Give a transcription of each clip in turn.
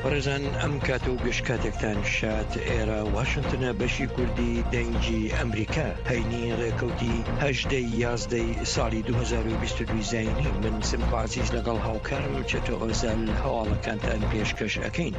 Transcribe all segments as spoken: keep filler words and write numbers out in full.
ڕێزان ئەم کاتە و گەشتکاتێکتان شات ئێرە واشنگتنە بەشی کوردی دەنگی ئەمریکا هەینی ڕێکەوتی هەژدەی یازدەی ساڵی دوو هەزار و بیست و دوو زاینی من سمکوازیز لەگەڵ هاوکارم چێتۆ ئۆزال هەواڵەکانتان پێشکەش ئەەکەین.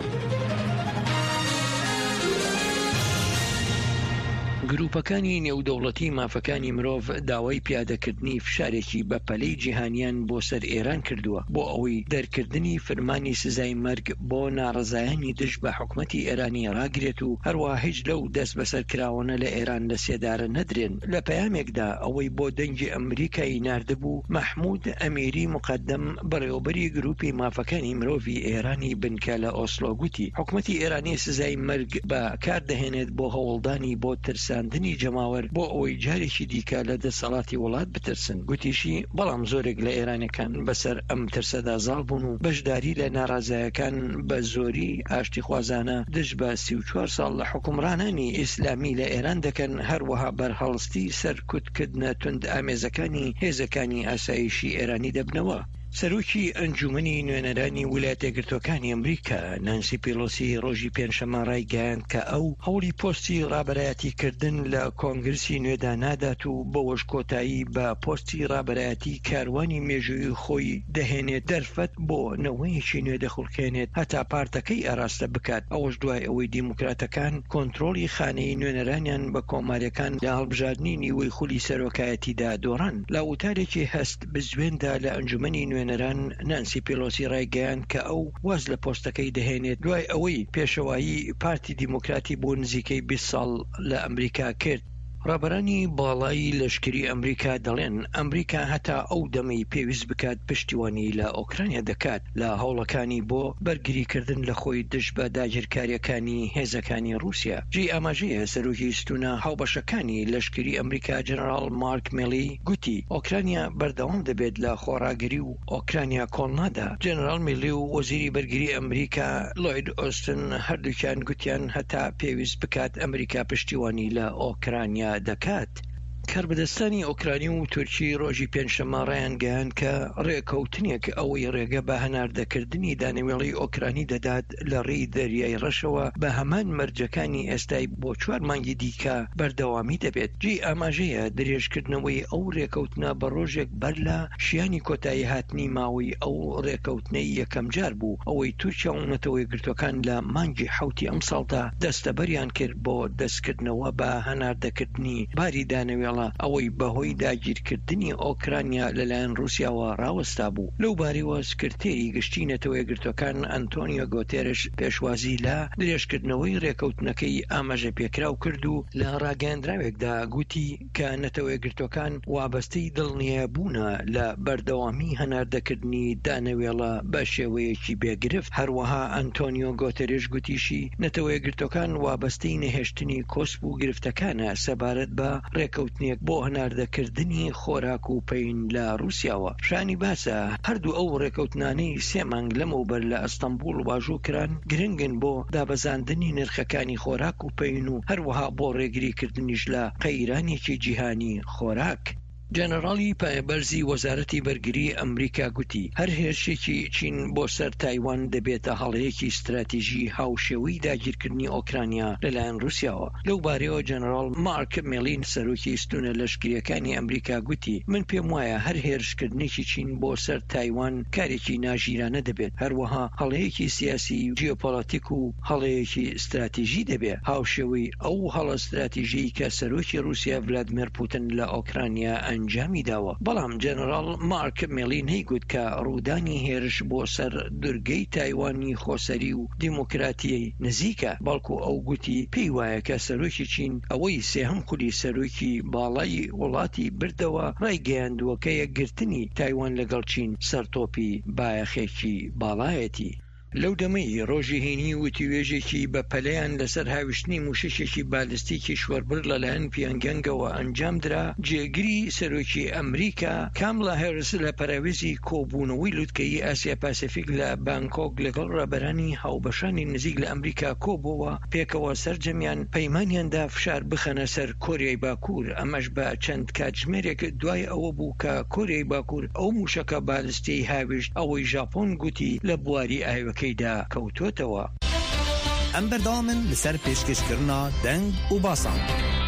گروپەکانی نێودەوڵەتی مافەکانی مرۆڤ داوای پیادەکردنی فشارێکی بە پەلەی جیهانیان بۆ سەر ئێران کردووە بۆ ئەوەی دەرکردنی فەرمانی سزای مەرگ بۆ ناڕەزایانی دژ بە حکومەتی ئێرانی ڕاگرێت و هەروە هیچ لەو دەست بەسەر کراوەنە لە ئێران لە سێدارە نەدرێن. لە پەیامێکدا ئەوەی بۆ دەنگی ئەمریکایی ناردبوو مەحموود ئەمیری مقدم بەڕێوەبەری گروپی مافەکانی مرۆڤی ئێرانی بنکە لە ئۆسلۆ گوتی حکومەتی ئێرانی سزای مەرگ بە کار دەهێنێت بۆ هەوڵدانی بۆ ترساندنی جەماوەر بۆ ئەوەی جارێکی دیکە لە دەسەڵاتی وڵات بترسن. گوتیشی بەڵام زۆرێک لە ئێرانەکان بەسەر ئەم ترسەدا زاڵ بوون و بەشداری لە ناڕازایەکان بە زۆری ئاشتی خوازانە دژ بە سی و چوار ساڵ لە حکومڕانانی ئیسلامی لە ئێران دەکەن، هەروەها بەرهەڵستی سەرکوتکردنە تند ئامێزەکانی هێزەکانی ئاسایشی ئێرانی دەبنەوە. سەرۆکی ئەنجومەنی نوێنەرانی ویلایەتە یەکگرتووەکانی ئەمریکا نانسی پیلۆسی ڕۆژی پێنجشەممە ڕایگەیاند کە ئەو هەوڵی پۆستی ڕابەرایەتیکردن لە کۆنگرسی نوێدا نادات و بەوەش کۆتایی بە پۆستی ڕابەرایەتی کاروانی مێژووی خۆی دەهێنێت دەرفەت بۆ نەوەیەکی نوێ دەخڵکێنێت هەتا پارتەکەی ئاراستە بکات. ئەوەش دوای ئەوەی دیموکراتەکان کۆنتڕۆلی خانەی نوێنەرانیان بە کۆماریەکان لە هەڵبژاردننی نیوەی خولی سەرۆکایەتیدا دۆڕان. لە وتارێکی هەست بزوێندا لە ئەنجومەنی نوێنەران نانسی پیلۆسی ڕایگەیاند کە ئەو واز لە پۆستەکەی دەهێنێت دوای ئەوەی پێشەوایی پارتی دیموکراتی بۆ نزیکەی بیست ساڵ لە ئەمریکا کرد. ڕابەرانی باڵایی لەشکری ئەمریکا دەڵێن ئەمریکا هەتا ئەو دەمەی پێویست بکات پشتیوانی لە ئۆکرانیا دەکات لە هەوڵەکانی بۆ بەرگریکردن لە خۆی دژ بە داگیرکاریەکانی هێزەکانی رووسیا. جێ ئاماژەیە سەرۆکی ستونە هاوبەشەکانی لەشکری ئەمریکا جەنەرال مارک میلی گوتی ئۆکرانیا بەردەوام دەبێت لە خۆراگری و ئۆکرانیا کۆڵنادا. جەنەرال میلی و وەزیری بەرگری ئەمریکا لۆید ئۆستن هەردووکیان گوتیان هەتا پێویست بکات ئەمریکا پشتیوانی لە ئۆکرانیا دەکات. کاربدەستانی ئۆکرانی و تورکی ڕۆژی پێنجشەممە ڕایان گەیاند کە ڕێکەوتنێک ئەوەی ڕێگە بە هەناردەکردنی دانەوێڵی ئۆکرانی دەدات لە ڕێی دەریای ڕەشەوە بە هەمان مەرجەکانی ئێستای بۆ چوار مانگی دیکە بەردەوامی دەبێت. جێ ئاماژەیە درێژکردنەوەی ئەو ڕێکەوتنە بە ڕۆژێک بەر لە شیانی کۆتایی هاتنی ماوەی ئەو ڕێکەوتنەی یەکەم جار بوو ئەوەی تورکیا و نەتەوە یەکگرتووەکان لە مانگی حوتی ئەم ساڵدا دەستەبەریان کرد بۆ دەستکردنەوە بە هەناردەکردنی باری دانەوێڵ ئەوەی بەهۆی داگیرکردنی ئۆکرانیا لەلایەن رووسیاوە ڕاوەستا بوو. لەو باریوە سکرتێری گشتی نەتەوە یەکگرتووەکان ئەنتۆنیۆ گۆتێرش پێشوازی لە درێژکردنەوەی ڕێکەوتنەکەی ئاماژە پێکراو کرد و لە ڕاگەاندراوێکدا گوتی کە نەتەوە یەکگرتووەکان وابەستەی دڵنیابوونە لە بەردەوامی هەناردەکردنی دانەوێڵە بە شێوەیەکی بێگرفت. هەروەها ئەنتۆنیۆ گۆتێرش گوتیشی نەتەوە یەکگرتووەکان وابەستەی نەهێشتنی کۆسپ و گرفتەکانە سەبارەت بە ڕێکەوتنی بۆ هەناردەکردنی خۆراک و پەین لە رووسیاوە. شانی باسە هەردوو ئەو ڕێکەوتنانەی سێ مانگ لەمەوبەر لە ئەستەمبول واژوو کران گرنگن بۆ دابەزاندنی نرخەکانی خۆراک و پەین و هەروەها بۆ ڕێگریکردنیش لە قەیرانێکی جیهانی خۆراک. جەنەڕاڵی پایەبەرزی وەزارەتی بەرگری ئەمریکا گوتی هەر هێرشێکی چین بۆ سەر تایوان دەبێتە هەڵەیەکی استراتیژی هاوشێوەی داگیرکردنی ئۆکرانیا لەلایەن رووسیاوە. لەو بارەیەوە جەنەڕاڵ مارک میلین سەرۆکی ستونە لەشکریەکانی ئەمریکا گوتی من پێم وایە هەر هێرشکردنێکی چین بۆ سەر تایوان کارێکی ناژیرانە دەبێت، هەروەها هەڵەیەکی سیاسی و جیۆپۆلیتیک و هەڵەیەکی استراتیژی دەبێت. هاوشێوەی ئەو هەڵە استراتیژی کە سەرۆکی رووسیا ڤلادیمیر پوتین لە ئۆکرانیا ئەنجامی داوە. بەڵام جەنەڕاڵ مارک میلین هەیگوت کە ڕوودانی هێرش بۆ سەر دورگەی تایوانی خۆسەری و دیموکراتیەی نزیکە، بەڵکو ئەو گوتی پێی وایە کە سەرۆکی چین ئەوەی سێهەم خولی سەرۆکی باڵای وڵاتی بردەوە ڕایگەیاندووە کە یەکگرتنی تایوان لەگەڵ چین سەرتۆپی بایەخێکی باڵایەتی. لەو دەمەی ڕۆژی هێنی وتیوێژێکی بە پەلەیان لەسەر هاوشتنی موشکێکی بالستیکی شوەربر لەلایەن پیۆنگیانگەوە ئەنجام درا. جێگیری سەرۆکی ئەمریکا کاملا هێرس لە پەراوێزی کۆبوونەوەی لووتکەی ئاسیا پاسیفیک لە بانکۆک لەگەڵ ڕێبەرانی هاوبەشانی نزیک لە ئەمریکا کۆبووە پێکەوە سەرجەمیان پەیمانیاندا فشار بخەنە سەر کۆریای باکوور. ئەمەش بە چەند کاتژمێرێک دوای ئەوە بوو کە کۆریای باکوور ئەو موشکە بالستی هاوشت ئەوەی ژاپۆن گوتی لە بواری ئاوەکەی تێیدا کەوتۆتەوە. ئەم بەردەوامن لەسەر پێشکەشکردنا دەنگ و باسان.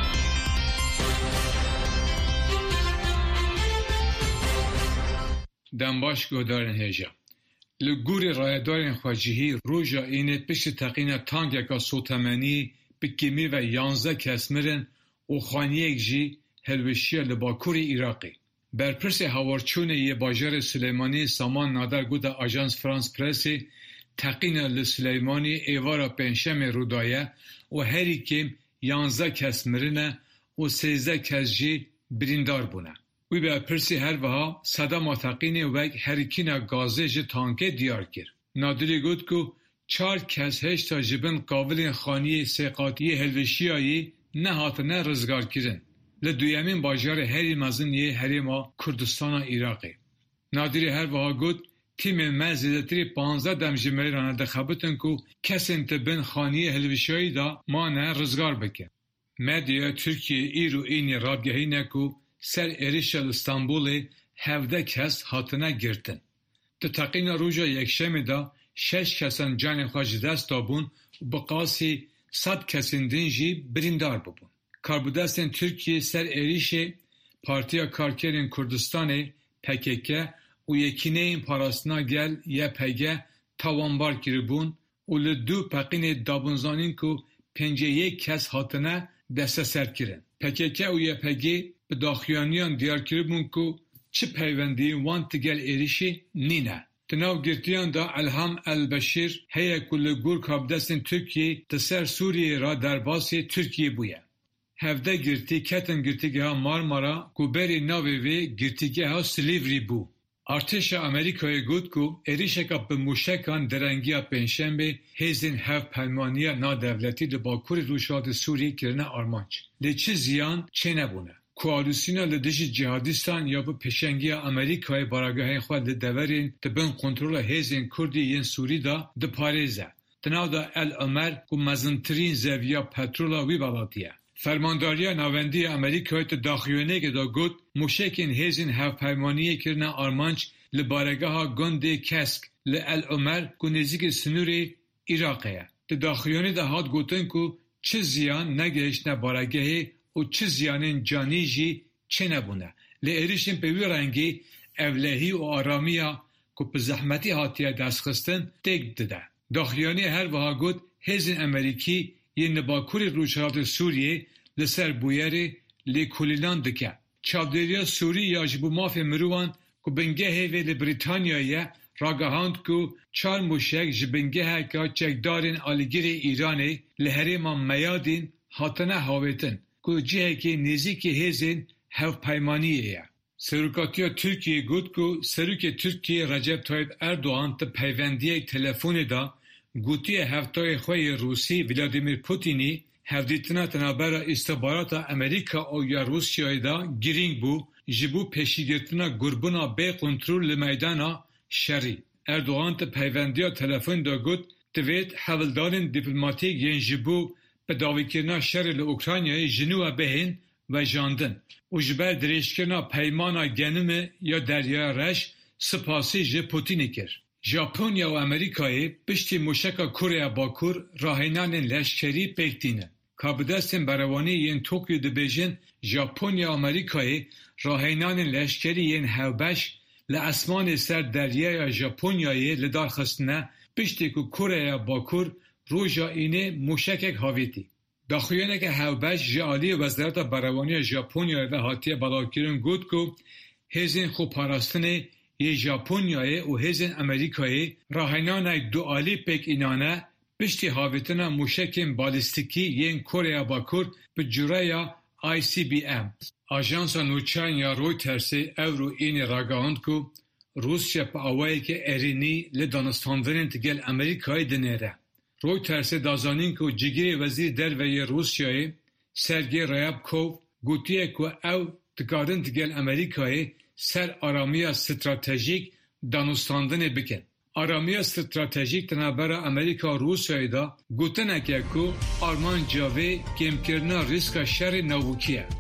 دەمباش گۆدارن هێژە. li gorî rayedarên xwecihî roja înê piştî teqîna tankeka sotemenî bi kêmî ve yanzdeh kes mirin û xaniyek jî hilweşiya li Bakurê Iraqê. Berpirsê hawarçûnê yê bajarê Sileymanî Saman Nader gote Ajans France Pressê teqîna li Sileymanî êvara pênşemê Rûdaye û herî kêm yanzdeh kes mirine û sêzdeh kes jî birîndar bûne. Wî berpirsî her wiha sedema teqînê wek herîkîna gazê ji tankê diyar kir. Nadirî got ku çar kes heşta ji bin qavilên xaniyê sêqatiyê hilweşiyayê nehatine rizgarkirin li duyemîn bajarê herî mezin yê Herêma Kurdistana Iraqê. Nadirî her wiha got tîmên me zêdetirî panzdeh dem ji mêran dixebitin ku kesên tibin xaniyê hilweşiyayê da mane rizgar bike. Medyaya Tirkiye îr û înê radgehîne ku ser êrişa li Stenbolê hevdeh kes hatine girtin. Di teqîna roja yekşemê da şeş kesan canên xwe ji dest dabûn û bi qasî sed kesên din jî birîndar bibûn. Karbidestên Tirkiye ser êrişê Partiya Karkerên Kurdistanê P K K û Yekîneyên Parastina Gel Y P G tawanbar kiribûn û li du peqînê dabûnzanîn ku pêncî yek kes hatine desteserkirin. P K K û Y P G bi daxuyaniyan diyar kiribûn ku çi peywendiyên wan tigel êrişê nîne. Di nav girtiyan da Elham El-Beşir heye ku li gor kabdestên Tirkiyeyê di ser Sûriyeyê ra derbasê Tirkiye bûye. Hevdeh girtî ketin girtîgeha Marmara ku berê navê wê girtîgeha Silivri bû. Artêşa Amerîkayê got ku êrişeka bi mûşekan derengiya pênşemê hêzên hevpeymaniya nadewletî di Bakurê Rûşatê Sûriyê kirine armanc. Lê çi ziyan çê nebûne. Koalîsyona li dijî cihadîstan ya bi pêşengiya Amerîkayê baragehên xwe li deverên dibin kontrola hêzên Kurdî yên Sûrî da diparêze. Di nav da El Ömer ku mezintirîn zeviya petrola wî welatiye. Fermandariya Navendiya Amerîkayê di daxuyanekê da got mûşekên hêzên hevpeymaniyê kirine armanc li baregeha gundê Kesk li El Ömer ku nêzîkî sinûrê Iraqê ye. Di daxuyanê de hat gotin ku çi ziyan negehiştine baregehê û çi ziyanên canî jî çê nebûne. Lê êrişên pê wî rengî evlehî û aramiya ku bi zehmetî hatiye destxistin têk dide. Daxuyanê her wiha got hêzên Amerîkî yên li Bakurê Rûşatê Sûriyê li ser bûyerê lêkolînan dike. Çavdêriya Sûrî ya ji bo mafê mirovan ku bingehê wê li Brîtanyayê ragihand ku çar mûşek ji bingeheka çekdarên alîgirê Îranê li herêma Meyadîn hatine hawêtin ku cihekê nêzîkî hêzên hevpeymaniyê ye. Serokatiya Tirkiye got ku Serokê Tirkiye Recep Tayyip Erdoğan di peywendiyek telefonê da gotiye heftayê xwe yê Rûsî Vladimir Putinî hevdîtina tenabera îstihbarata Amerîka û ya Rûsyayê da girîng bû ji bo pêşîgirtina gurbûna bê kontrol li meydana şerî. Erdoğan di peyvendiya telefonê da got divêt hevildarên dîplomatîk yên ji bo bi dawîkirina şerê li Ukraynayê ji nû ve bihên vejandin û ji ber dirêjkirina peymana genimê ya Deryaya Reş spasî ji Putinê kir. Japonya û Amerîkayê piştî mûşeka Koreya Bakur rahênanên leşkerî pêk dînin. Kabidestên berewanî yên Tokyo dibêjin Japonya û Amerîkayê rahênanên leşkerî yên hevbeş li esmanê ser deryaya Japonyayê li dar xistine piştî ku Koreya Bakur roja înê mûşekek havêtî. Daxuyaneke hevbeş ji aliyê Wezareta Berewaniya Japonyayê ve hatiye belavkirin got ku hêzên xweparastinê yê Japonyayê û hêzên Amerîkayê rahênanek dualî pêk înane piştî havêtina mûşekên balîstikî yên Koreya Bakur bi cureya I C B M. Ajansa nûçeyên ya Reutersê ew û înê ragihand ku Rusya bi awayekî êrînî li danistandinên tigel Amerîkayê dinêre. Reutersê dazanîn ku cigirê Wezîrê Derveyê Rusyayê Sergey Ryabkov gotiye ku ew dikarin tigel Amerîkayê ser aramiya stratejîk danûstandinê bikin. Aramiya stratejîk di navbera Amerîka û Rûsyayê da gotineke ku armanca wê kêmkirina rîska şerê navûkî ye.